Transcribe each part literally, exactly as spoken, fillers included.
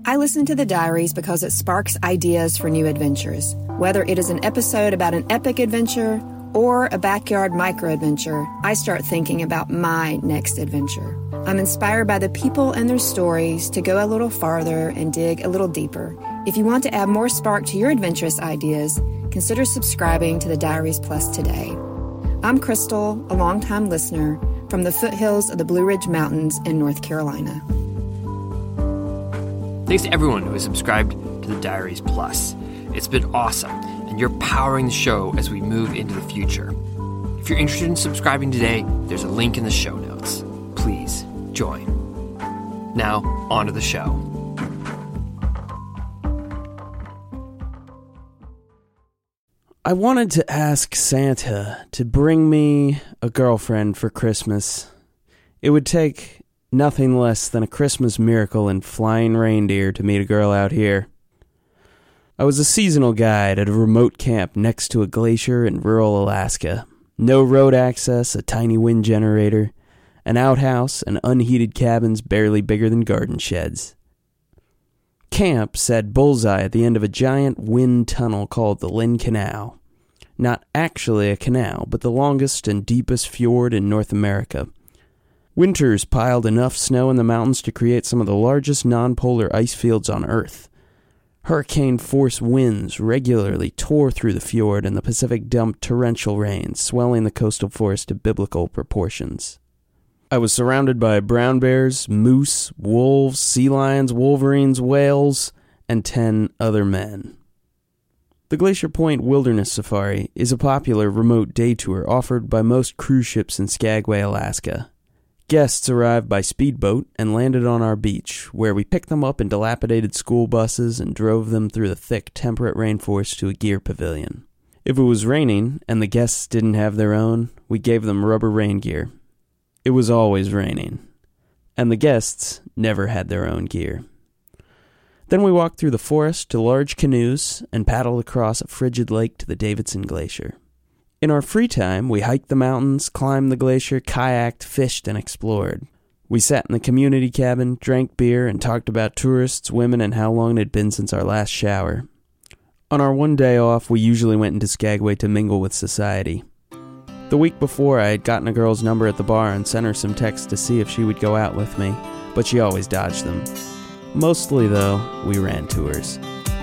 I listen to the diaries because it sparks ideas for new adventures. Whether it is an episode about an epic adventure or a backyard micro-adventure, I start thinking about my next adventure. I'm inspired by the people and their stories to go a little farther and dig a little deeper. If you want to add more spark to your adventurous ideas, consider subscribing to the Diaries Plus today. I'm Crystal, a longtime listener from the foothills of the Blue Ridge Mountains in North Carolina. Thanks to everyone who has subscribed to the Diaries Plus. It's been awesome, and you're powering the show as we move into the future. If you're interested in subscribing today, there's a link in the show notes. Please join. Now, on to the show. I wanted to ask Santa to bring me a girlfriend for Christmas. It would take nothing less than a Christmas miracle and flying reindeer to meet a girl out here. I was a seasonal guide at a remote camp next to a glacier in rural Alaska. No road access, a tiny wind generator, an outhouse, and unheated cabins barely bigger than garden sheds. Camp said bullseye at the end of a giant wind tunnel called the Lynn Canal. Not actually a canal, but the longest and deepest fjord in North America. Winters piled enough snow in the mountains to create some of the largest non-polar ice fields on Earth. Hurricane-force winds regularly tore through the fjord, and the Pacific dumped torrential rains, swelling the coastal forest to biblical proportions. I was surrounded by brown bears, moose, wolves, sea lions, wolverines, whales, and ten other men. The Glacier Point Wilderness Safari is a popular remote day tour offered by most cruise ships in Skagway, Alaska. Guests arrived by speedboat and landed on our beach, where we picked them up in dilapidated school buses and drove them through the thick, temperate rainforest to a gear pavilion. If it was raining and the guests didn't have their own, we gave them rubber rain gear. It was always raining, and the guests never had their own gear. Then we walked through the forest to large canoes and paddled across a frigid lake to the Davidson Glacier. In our free time, we hiked the mountains, climbed the glacier, kayaked, fished, and explored. We sat in the community cabin, drank beer, and talked about tourists, women, and how long it had been since our last shower. On our one day off, we usually went into Skagway to mingle with society. The week before, I had gotten a girl's number at the bar and sent her some texts to see if she would go out with me, but she always dodged them. Mostly, though, we ran tours.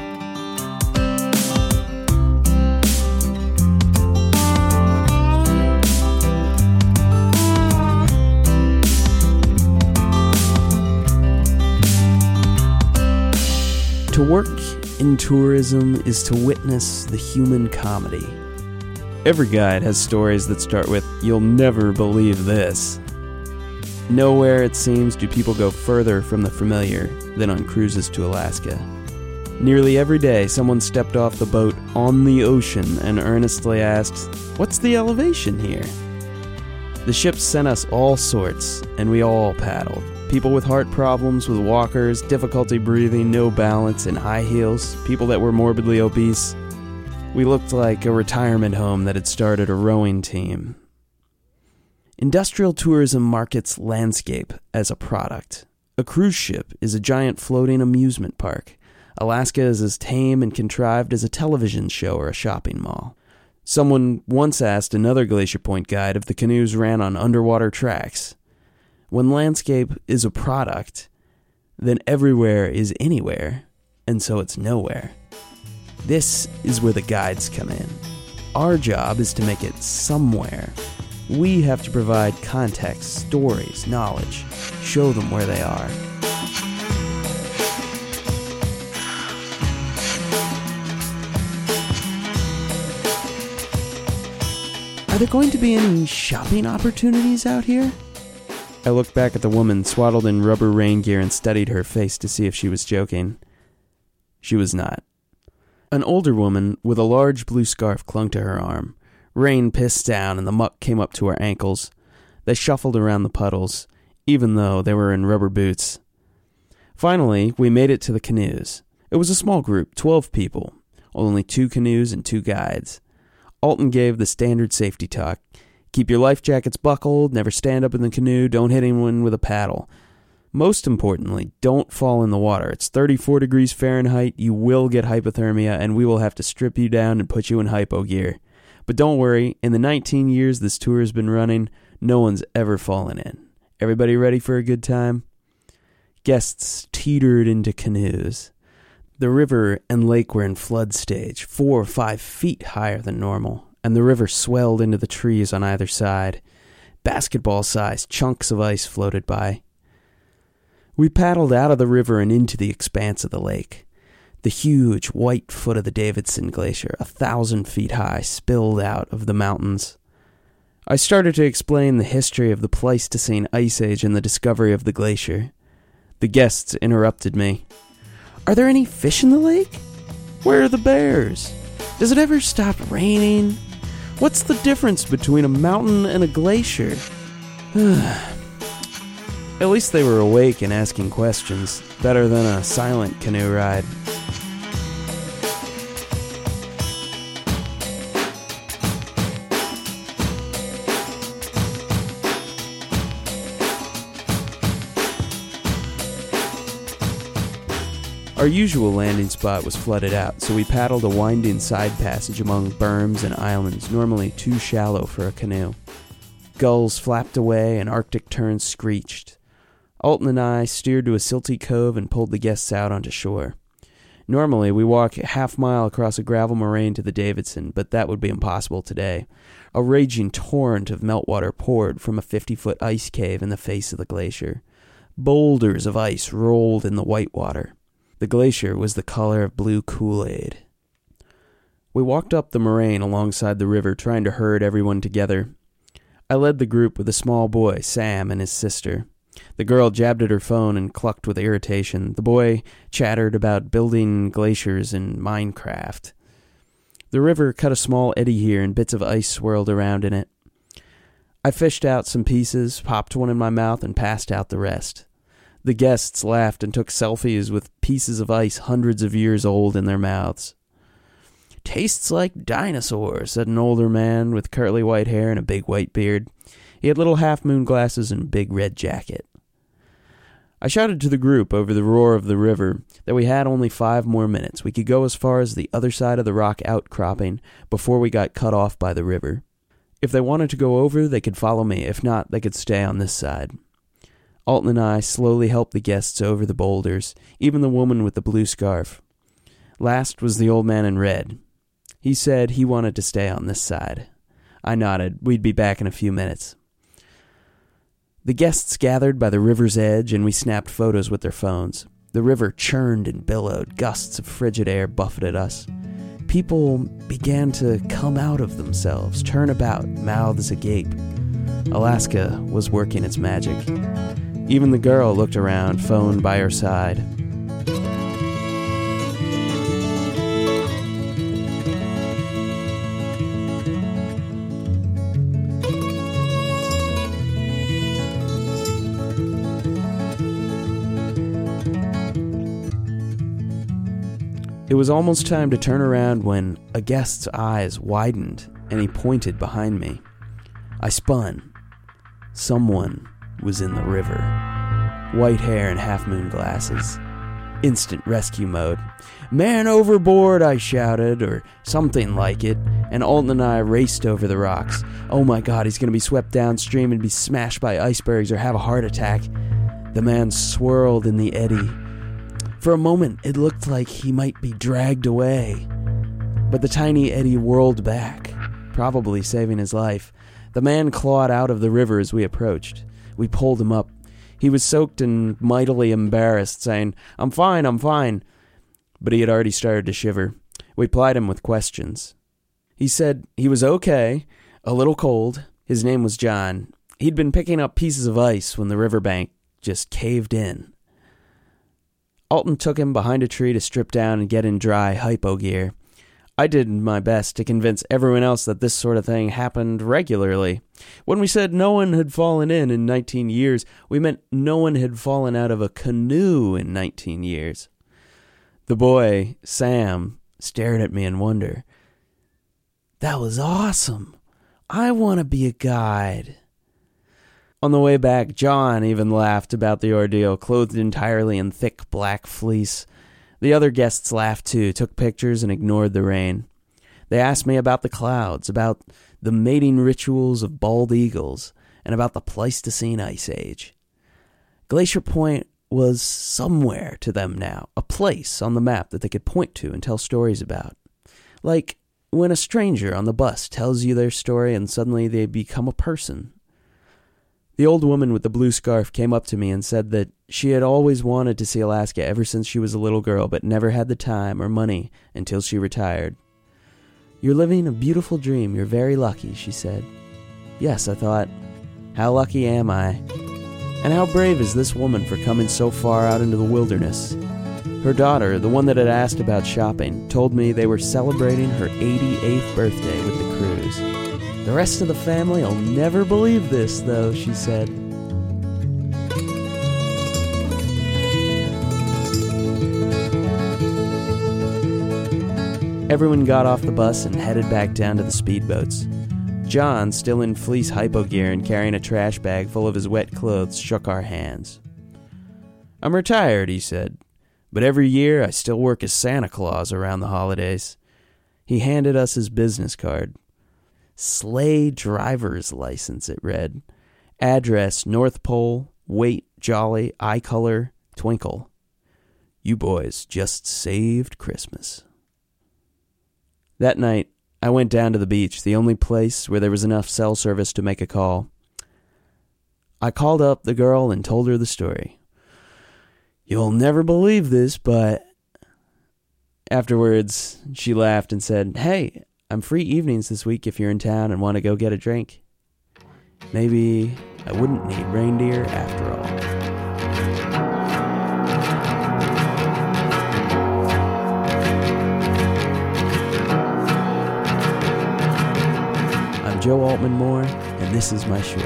To work in tourism is to witness the human comedy. Every guide has stories that start with, "You'll never believe this." Nowhere, it seems, do people go further from the familiar than on cruises to Alaska. Nearly every day, someone stepped off the boat on the ocean and earnestly asked, "What's the elevation here?" The ships sent us all sorts, and we all paddled. People with heart problems, with walkers, difficulty breathing, no balance, in high heels, people that were morbidly obese. We looked like a retirement home that had started a rowing team. Industrial tourism markets landscape as a product. A cruise ship is a giant floating amusement park. Alaska is as tame and contrived as a television show or a shopping mall. Someone once asked another Glacier Point guide if the canoes ran on underwater tracks. When landscape is a product, then everywhere is anywhere, and so it's nowhere. This is where the guides come in. Our job is to make it somewhere. We have to provide context, stories, knowledge, show them where they are. Are there going to be any shopping opportunities out here? I looked back at the woman swaddled in rubber rain gear and studied her face to see if she was joking. She was not. An older woman with a large blue scarf clung to her arm. Rain pissed down and the muck came up to her ankles. They shuffled around the puddles, even though they were in rubber boots. Finally, we made it to the canoes. It was a small group, twelve people, only two canoes and two guides. Alton gave the standard safety talk. Keep your life jackets buckled, never stand up in the canoe, don't hit anyone with a paddle. Most importantly, don't fall in the water. It's thirty-four degrees Fahrenheit, you will get hypothermia, and we will have to strip you down and put you in hypo gear. But don't worry, in the nineteen years this tour has been running, no one's ever fallen in. Everybody ready for a good time? Guests teetered into canoes. The river and lake were in flood stage, four or five feet higher than normal, and the river swelled into the trees on either side. Basketball-sized chunks of ice floated by. We paddled out of the river and into the expanse of the lake. The huge white foot of the Davidson Glacier, a thousand feet high, spilled out of the mountains. I started to explain the history of the Pleistocene Ice Age and the discovery of the glacier. The guests interrupted me. Are there any fish in the lake? Where are the bears? Does it ever stop raining? What's the difference between a mountain and a glacier? At least they were awake and asking questions. Better than a silent canoe ride. Our usual landing spot was flooded out, so we paddled a winding side passage among berms and islands, normally too shallow for a canoe. Gulls flapped away and Arctic terns screeched. Alton and I steered to a silty cove and pulled the guests out onto shore. Normally, we walk a half mile across a gravel moraine to the Davidson, but that would be impossible today. A raging torrent of meltwater poured from a fifty-foot ice cave in the face of the glacier. Boulders of ice rolled in the white water. The glacier was the color of blue Kool-Aid. We walked up the moraine alongside the river, trying to herd everyone together. I led the group with a small boy, Sam, and his sister. The girl jabbed at her phone and clucked with irritation. The boy chattered about building glaciers in Minecraft. The river cut a small eddy here, and bits of ice swirled around in it. I fished out some pieces, popped one in my mouth, and passed out the rest. The guests laughed and took selfies with pieces of ice hundreds of years old in their mouths. Tastes like dinosaurs, said an older man with curly white hair and a big white beard. He had little half-moon glasses and a big red jacket. I shouted to the group over the roar of the river that we had only five more minutes. We could go as far as the other side of the rock outcropping before we got cut off by the river. If they wanted to go over, they could follow me. If not, they could stay on this side. Alton and I slowly helped the guests over the boulders, even the woman with the blue scarf. Last was the old man in red. He said he wanted to stay on this side. I nodded. We'd be back in a few minutes. The guests gathered by the river's edge, and we snapped photos with their phones. The river churned and billowed. Gusts of frigid air buffeted us. People began to come out of themselves, turn about, mouths agape. Alaska was working its magic. Even the girl looked around, phone by her side. It was almost time to turn around when a guest's eyes widened and he pointed behind me. I spun. Someone was in the river. White hair and half-moon glasses. Instant rescue mode. Man overboard, I shouted, or something like it, and Alton and I raced over the rocks. Oh my god, he's going to be swept downstream and be smashed by icebergs or have a heart attack. The man swirled in the eddy. For a moment, it looked like he might be dragged away. But the tiny eddy whirled back, probably saving his life. The man clawed out of the river as we approached. We pulled him up. He was soaked and mightily embarrassed, saying, "I'm fine, I'm fine." But he had already started to shiver. We plied him with questions. He said he was okay, a little cold. His name was John. He'd been picking up pieces of ice when the riverbank just caved in. Alton took him behind a tree to strip down and get in dry hypo gear. I did my best to convince everyone else that this sort of thing happened regularly. When we said no one had fallen in in nineteen years, we meant no one had fallen out of a canoe in nineteen years. The boy, Sam, stared at me in wonder. "That was awesome. I want to be a guide." On the way back, John even laughed about the ordeal, clothed entirely in thick black fleece. The other guests laughed too, took pictures, and ignored the rain. They asked me about the clouds, about the mating rituals of bald eagles, and about the Pleistocene Ice Age. Glacier Point was somewhere to them now, a place on the map that they could point to and tell stories about. Like when a stranger on the bus tells you their story and suddenly they become a person. The old woman with the blue scarf came up to me and said that she had always wanted to see Alaska ever since she was a little girl, but never had the time or money until she retired. "You're living a beautiful dream. You're very lucky," she said. Yes, I thought, how lucky am I? And how brave is this woman for coming so far out into the wilderness? Her daughter, the one that had asked about shopping, told me they were celebrating her eighty-eighth birthday with the cruise. "The rest of the family will never believe this, though," she said. Everyone got off the bus and headed back down to the speedboats. John, still in fleece hypo gear and carrying a trash bag full of his wet clothes, shook our hands. "I'm retired," he said, "but every year I still work as Santa Claus around the holidays." He handed us his business card. Sleigh driver's license, it read. Address, North Pole, weight, jolly, eye color, twinkle. You boys just saved Christmas. That night, I went down to the beach, the only place where there was enough cell service to make a call. I called up the girl and told her the story. "You'll never believe this, but..." Afterwards, she laughed and said, "Hey, I'm free evenings this week if you're in town and want to go get a drink. Maybe I wouldn't need reindeer after all." I'm Joe Altman Moore, and this is my short.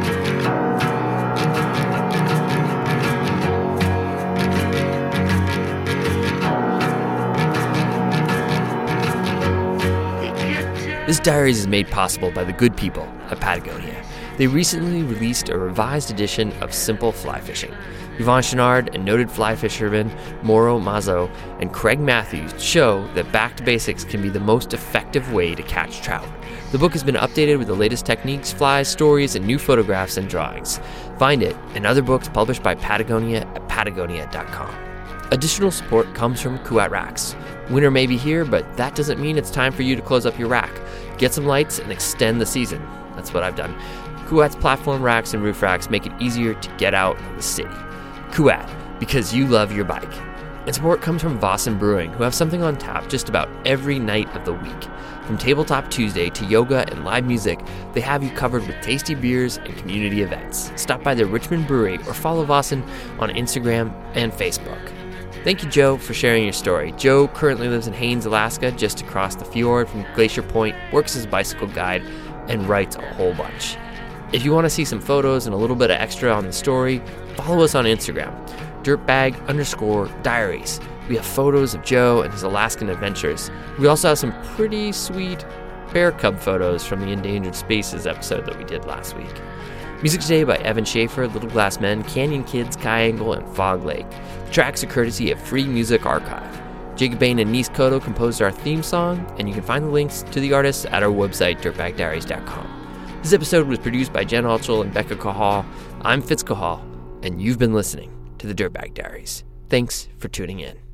This Diaries is made possible by the good people at Patagonia. They recently released a revised edition of Simple Fly Fishing. Yvon Chouinard and noted fly fisherman Mauro Mazzo and Craig Matthews show that back to basics can be the most effective way to catch trout. The book has been updated with the latest techniques, flies, stories, and new photographs and drawings. Find it and other books published by Patagonia at patagonia dot com. Additional support comes from Kuat Racks. Winter may be here, but that doesn't mean it's time for you to close up your rack. Get some lights and extend the season. That's what I've done. Kuat's platform racks and roof racks make it easier to get out of the city. Kuat, because you love your bike. And support comes from Vossen Brewing, who have something on tap just about every night of the week. From Tabletop Tuesday to yoga and live music, they have you covered with tasty beers and community events. Stop by their Richmond Brewery or follow Vossen on Instagram and Facebook. Thank you, Joe, for sharing your story. Joe currently lives in Haines, Alaska, just across the fjord from Glacier Point, works as a bicycle guide, and writes a whole bunch. If you want to see some photos and a little bit of extra on the story, follow us on Instagram, dirtbag underscore diaries. We have photos of Joe and his Alaskan adventures. We also have some pretty sweet bear cub photos from the Endangered Spaces episode that we did last week. Music today by Evan Schaefer, Little Glass Men, Canyon Kids, Kai Angle, and Fog Lake. The tracks are courtesy of Free Music Archive. Jacob Bain and Nis Koto composed our theme song, and you can find the links to the artists at our website, dirtbag diaries dot com. This episode was produced by Jen Altschul and Becca Cahal. I'm Fitz Cahal, and you've been listening to the Dirtbag Diaries. Thanks for tuning in.